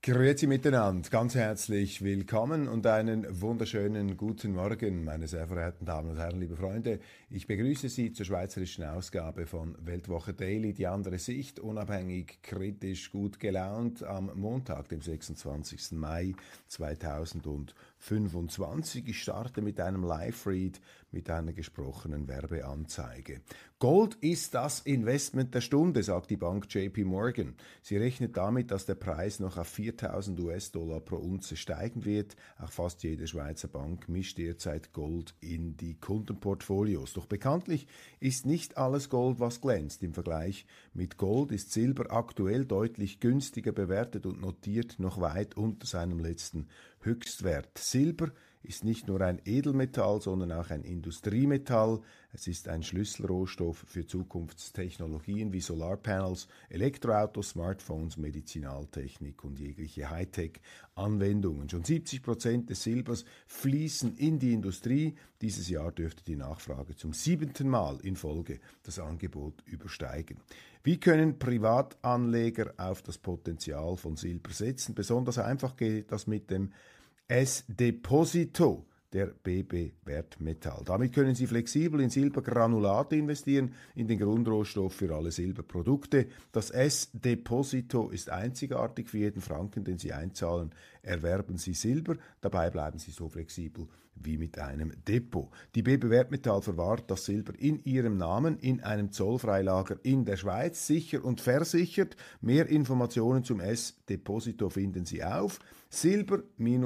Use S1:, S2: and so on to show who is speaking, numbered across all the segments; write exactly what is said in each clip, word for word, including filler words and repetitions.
S1: Grüezi miteinander, ganz herzlich willkommen und einen wunderschönen guten Morgen, meine sehr verehrten Damen und Herren, liebe Freunde. Ich begrüße Sie zur schweizerischen Ausgabe von Weltwoche Daily, die andere Sicht, unabhängig, kritisch, gut gelaunt, am Montag, dem sechsundzwanzigsten Mai zweitausendfünfundzwanzig. Ich starte mit einem Live-Read, mit einer gesprochenen Werbeanzeige. Gold ist das Investment der Stunde, sagt die Bank J P Morgan. Sie rechnet damit, dass der Preis noch auf viertausend US-Dollar pro Unze steigen wird. Auch fast jede Schweizer Bank mischt derzeit Gold in die Kundenportfolios. Doch bekanntlich ist nicht alles Gold, was glänzt. Im Vergleich mit Gold ist Silber aktuell deutlich günstiger bewertet und notiert noch weit unter seinem letzten Höchstwert. Silber ist nicht nur ein Edelmetall, sondern auch ein Industriemetall. Es ist ein Schlüsselrohstoff für Zukunftstechnologien wie Solarpanels, Elektroautos, Smartphones, Medizinaltechnik und jegliche Hightech-Anwendungen. Schon siebzig Prozent des Silbers fließen in die Industrie. Dieses Jahr dürfte die Nachfrage zum siebenten Mal in Folge das Angebot übersteigen. Wie können Privatanleger auf das Potenzial von Silber setzen? Besonders einfach geht das mit dem S-Deposito, der B B-Wertmetall. Damit können Sie flexibel in Silbergranulate investieren, in den Grundrohstoff für alle Silberprodukte. Das S-Deposito ist einzigartig. Für jeden Franken, den Sie einzahlen, erwerben Sie Silber. Dabei bleiben Sie so flexibel wie mit einem Depot. Die B B-Wertmetall verwahrt das Silber in ihrem Namen in einem Zollfreilager in der Schweiz, sicher und versichert. Mehr Informationen zum S-Deposito finden Sie auf silber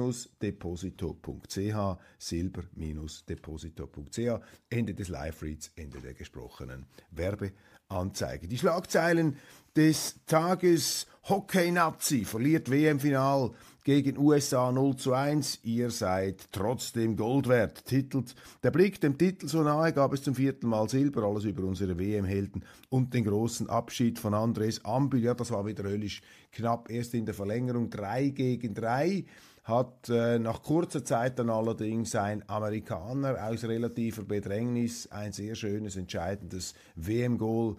S1: Deposito punkt c h, silber Deposito punkt c h. Ende des Live-Reads, Ende der gesprochenen Werbeanzeige. Die Schlagzeilen des Tages: Hockey-Nazi verliert W M-Final gegen U S A null zu eins. Ihr seid trotzdem Gold wert, titelt der Blick. Dem Titel so nahe gab es zum vierten Mal Silber. Alles über unsere W M-Helden und den großen Abschied von Andres Ambühl. Ja, das war wieder höllisch knapp. Erst in der Verlängerung drei gegen drei. Hat äh, nach kurzer Zeit dann allerdings ein Amerikaner aus relativer Bedrängnis ein sehr schönes, entscheidendes W M-Goal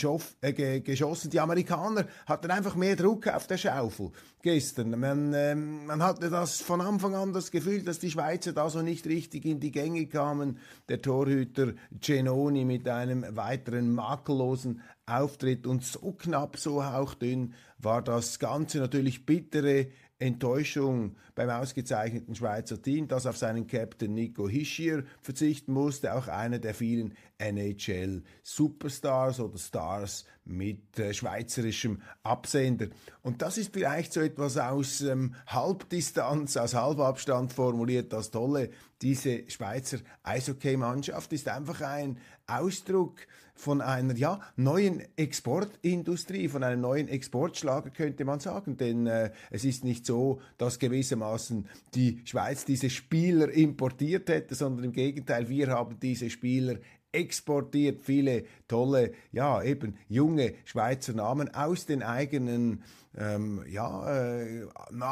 S1: äh, geschossen. Die Amerikaner hatten einfach mehr Druck auf der Schaufel gestern. Man, ähm, man hatte das von Anfang an das Gefühl, dass die Schweizer da so nicht richtig in die Gänge kamen. Der Torhüter Genoni mit einem weiteren makellosen Auftritt und so knapp, so hauchdünn war das Ganze. Natürlich bittere Enttäuschung beim ausgezeichneten Schweizer Team, das auf seinen Captain Nico Hischier verzichten musste, auch einer der vielen N H L-Superstars oder Stars mit äh, schweizerischem Absender. Und das ist vielleicht so etwas aus ähm, Halbdistanz, aus Halbabstand formuliert, das Tolle. Diese Schweizer Eishockey-Mannschaft ist einfach ein Ausdruck von einer ja, neuen Exportindustrie, von einem neuen Exportschlager, könnte man sagen. Denn äh, es ist nicht so, dass gewissermaßen die Schweiz diese Spieler importiert hätte, sondern im Gegenteil, wir haben diese Spieler exportiert, viele tolle, ja eben junge Schweizer Namen aus den eigenen ähm, ja, äh,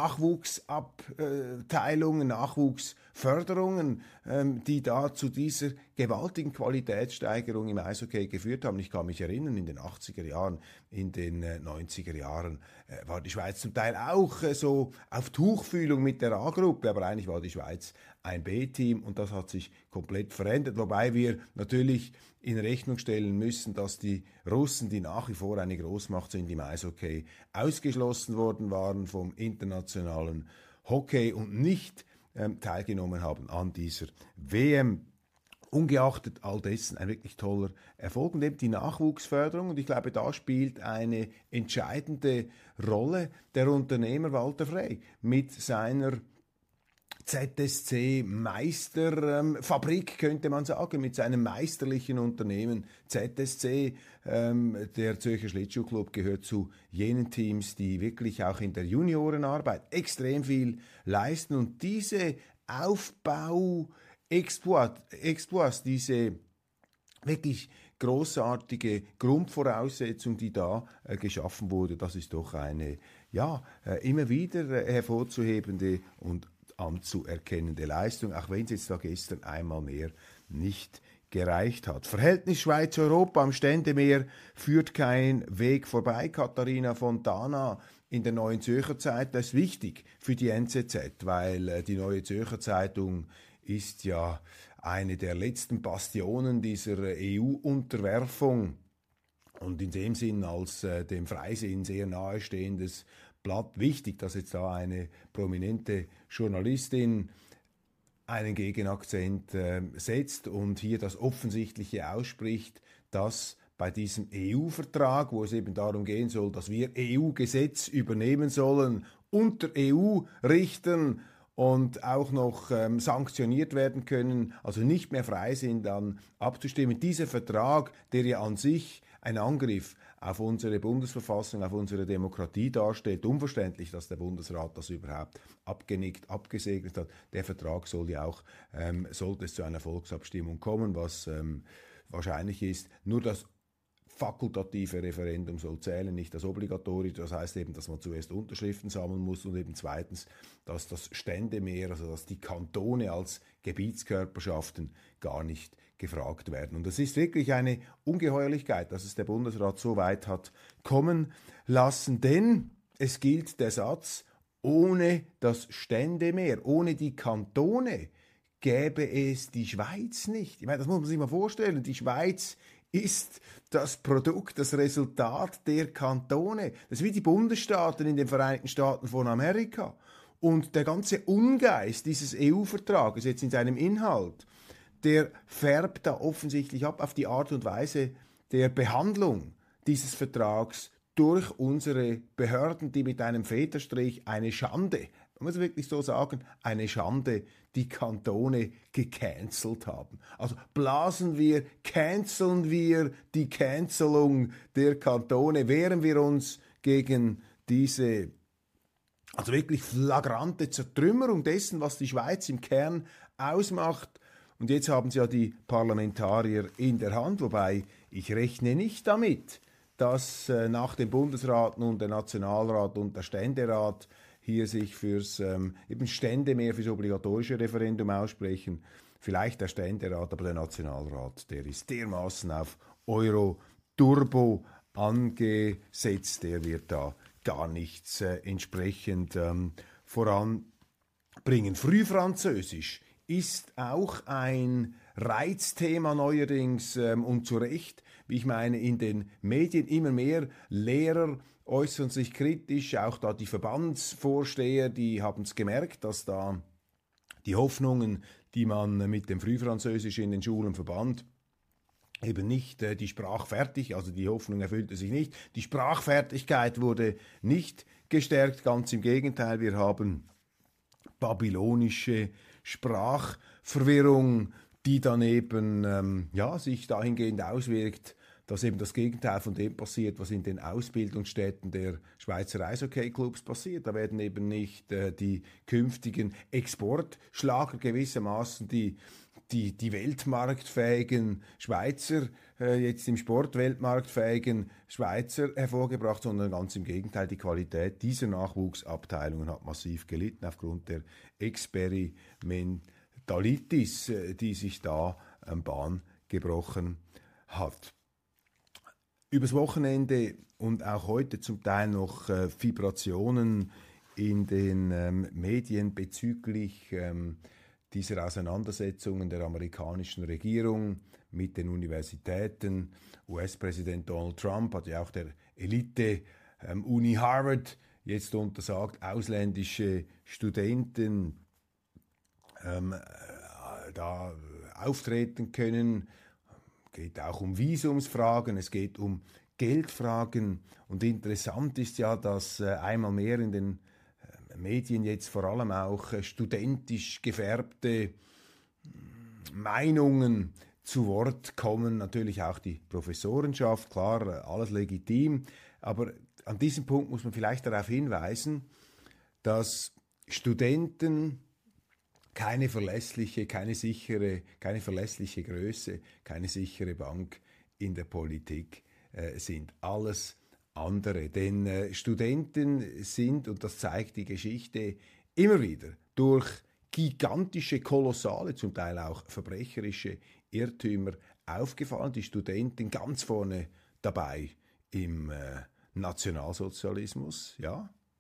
S1: Nachwuchsabteilungen, Nachwuchsförderungen, ähm, die da zu dieser gewaltigen Qualitätssteigerung im Eishockey geführt haben. Ich kann mich erinnern, in den achtziger Jahren, in den äh, neunziger Jahren äh, war die Schweiz zum Teil auch äh, so auf Tuchfühlung mit der A-Gruppe, aber eigentlich war die Schweiz ein B-Team und das hat sich komplett verändert, wobei wir natürlich in Rechnung stellen müssen, dass die Russen, die nach wie vor eine Großmacht sind im Eishockey, ausgeschlossen worden waren vom internationalen Hockey und nicht ähm, teilgenommen haben an dieser W M. Ungeachtet all dessen ein wirklich toller Erfolg und eben die Nachwuchsförderung. Und ich glaube, da spielt eine entscheidende Rolle der Unternehmer Walter Frey mit seiner Z S C-Meisterfabrik, ähm, könnte man sagen, mit seinem meisterlichen Unternehmen Z S C. Ähm, der Zürcher Schlittschuhclub gehört zu jenen Teams, die wirklich auch in der Juniorenarbeit extrem viel leisten. Und diese Aufbau-Exploits, diese wirklich großartige Grundvoraussetzung, die da äh, geschaffen wurde, das ist doch eine ja äh, immer wieder äh, hervorzuhebende und anzuerkennende Leistung, auch wenn es jetzt da gestern einmal mehr nicht gereicht hat. Verhältnis Schweiz-Europa am Ständemeer führt kein Weg vorbei. Katharina Fontana in der Neuen Zürcher Zeitung. Das ist wichtig für die N Z Z, weil äh, die Neue Zürcher Zeitung ist ja eine der letzten Bastionen dieser E U-Unterwerfung und in dem Sinn als äh, dem Freisinn sehr nahestehendes Blatt. Wichtig, dass jetzt da eine prominente Journalistin einen Gegenakzent äh, setzt und hier das Offensichtliche ausspricht, dass bei diesem E U-Vertrag, wo es eben darum gehen soll, dass wir E U-Gesetz übernehmen sollen, unter E U-Richtern und auch noch ähm, sanktioniert werden können, also nicht mehr frei sind, dann abzustimmen. Dieser Vertrag, der ja an sich ein Angriff auf unsere Bundesverfassung, auf unsere Demokratie darstellt, unverständlich, dass der Bundesrat das überhaupt abgenickt, abgesegnet hat. Der Vertrag soll ja auch, ähm, sollte es zu einer Volksabstimmung kommen, was ähm, wahrscheinlich ist, nur das fakultative Referendum soll zählen, nicht das obligatorische. Das heißt eben, dass man zuerst Unterschriften sammeln muss und eben zweitens, dass das Ständemeer, also dass die Kantone als Gebietskörperschaften gar nicht gefragt werden. Und das ist wirklich eine Ungeheuerlichkeit, dass es der Bundesrat so weit hat kommen lassen, denn es gilt der Satz, ohne das Ständemeer, ohne die Kantone gäbe es die Schweiz nicht. Ich meine, das muss man sich mal vorstellen. Die Schweiz ist das Produkt, das Resultat der Kantone. Das ist wie die Bundesstaaten in den Vereinigten Staaten von Amerika. Und der ganze Ungeist dieses E U-Vertrages jetzt in seinem Inhalt, der färbt da offensichtlich ab auf die Art und Weise der Behandlung dieses Vertrags durch unsere Behörden, die mit einem Federstrich eine Schande, man muss wirklich so sagen, eine Schande, die Kantone gecancelt haben. Also blasen wir, canceln wir die Cancelung der Kantone, wehren wir uns gegen diese, also wirklich flagrante Zertrümmerung dessen, was die Schweiz im Kern ausmacht. Und jetzt haben sie ja die Parlamentarier in der Hand, wobei ich rechne nicht damit, dass äh, nach dem Bundesrat nun der Nationalrat und der Ständerat hier sich fürs ähm, eben Ständemeer, fürs obligatorische Referendum aussprechen. Vielleicht der Ständerat, aber der Nationalrat, der ist dermaßen auf Euro-Turbo angesetzt, der wird da gar nichts äh, entsprechend ähm, voranbringen. Frühfranzösisch ist auch ein Reizthema neuerdings ähm, und zu Recht, wie ich meine, in den Medien immer mehr Lehrer äußern sich kritisch, auch da die Verbandsvorsteher, die haben es gemerkt, dass da die Hoffnungen, die man mit dem Frühfranzösisch in den Schulen verband, eben nicht äh, die Sprachfertig, also die Hoffnung erfüllte sich nicht, die Sprachfertigkeit wurde nicht gestärkt, ganz im Gegenteil, wir haben babylonische Sprachverwirrung, die dann eben ähm, ja, sich dahingehend auswirkt, dass eben das Gegenteil von dem passiert, was in den Ausbildungsstätten der Schweizer Eishockey-Clubs passiert. Da werden eben nicht äh, die künftigen Exportschlager gewissermaßen, die, die, die weltmarktfähigen Schweizer, äh, jetzt im Sport weltmarktfähigen Schweizer hervorgebracht, sondern ganz im Gegenteil, die Qualität dieser Nachwuchsabteilungen hat massiv gelitten aufgrund der Experimentalitis, äh, die sich da ähm, Bahn gebrochen hat. Übers Wochenende und auch heute zum Teil noch äh, Vibrationen in den ähm, Medien bezüglich ähm, dieser Auseinandersetzungen der amerikanischen Regierung mit den Universitäten. U S-Präsident Donald Trump hat ja auch der Elite-Uni ähm, Harvard jetzt untersagt, ausländische Studenten ähm, äh, da auftreten können. Es geht auch um Visumsfragen, es geht um Geldfragen. Und interessant ist ja, dass äh, einmal mehr in den äh, Medien jetzt vor allem auch äh, studentisch gefärbte äh, Meinungen zu Wort kommen. Natürlich auch die Professorenschaft, klar, äh, alles legitim. Aber an diesem Punkt muss man vielleicht darauf hinweisen, dass Studenten keine verlässliche, keine sichere, keine verlässliche Größe, keine sichere Bank in der Politik äh, sind. Alles andere. Denn äh, Studenten sind, und das zeigt die Geschichte, immer wieder durch gigantische, kolossale, zum Teil auch verbrecherische Irrtümer aufgefallen. Die Studenten ganz vorne dabei im äh, Nationalsozialismus, ja.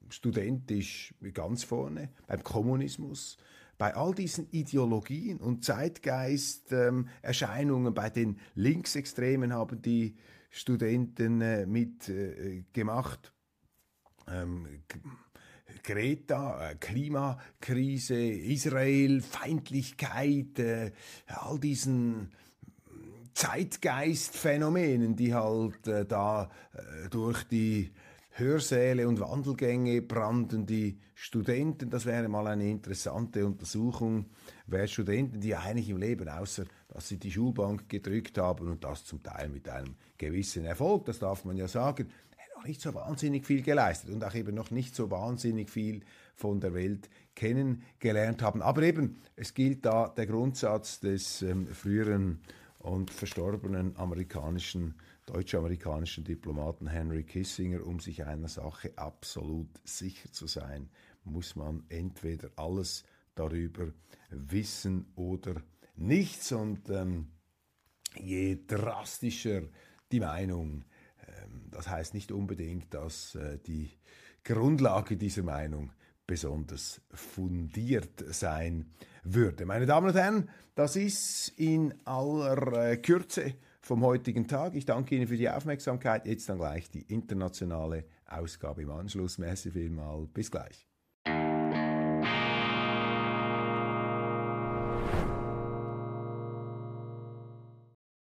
S1: studentisch ganz vorne, beim Kommunismus, bei all diesen Ideologien und Zeitgeist-Erscheinungen, ähm, bei den Linksextremen haben die Studenten äh, mitgemacht. Äh, ähm, Greta, äh, Klimakrise, Israel, Feindlichkeit, äh, all diesen Zeitgeistphänomenen, die halt äh, da äh, durch die Hörsäle und Wandelgänge brannten, die Studenten. Das wäre mal eine interessante Untersuchung, wer Studenten, die eigentlich im Leben, außer dass sie die Schulbank gedrückt haben und das zum Teil mit einem gewissen Erfolg, das darf man ja sagen, noch nicht so wahnsinnig viel geleistet und auch eben noch nicht so wahnsinnig viel von der Welt kennengelernt haben. Aber eben, es gilt da der Grundsatz des ähm, früheren und verstorbenen amerikanischen, deutsch-amerikanischen Diplomaten Henry Kissinger: Um sich einer Sache absolut sicher zu sein, muss man entweder alles darüber wissen oder nichts. Und ähm, je drastischer die Meinung, ähm, das heißt nicht unbedingt, dass äh, die Grundlage dieser Meinung besonders fundiert sein würde. Meine Damen und Herren, das ist in aller äh, Kürze vom heutigen Tag. Ich danke Ihnen für die Aufmerksamkeit. Jetzt dann gleich die internationale Ausgabe im Anschluss. Merci vielmals. Bis gleich.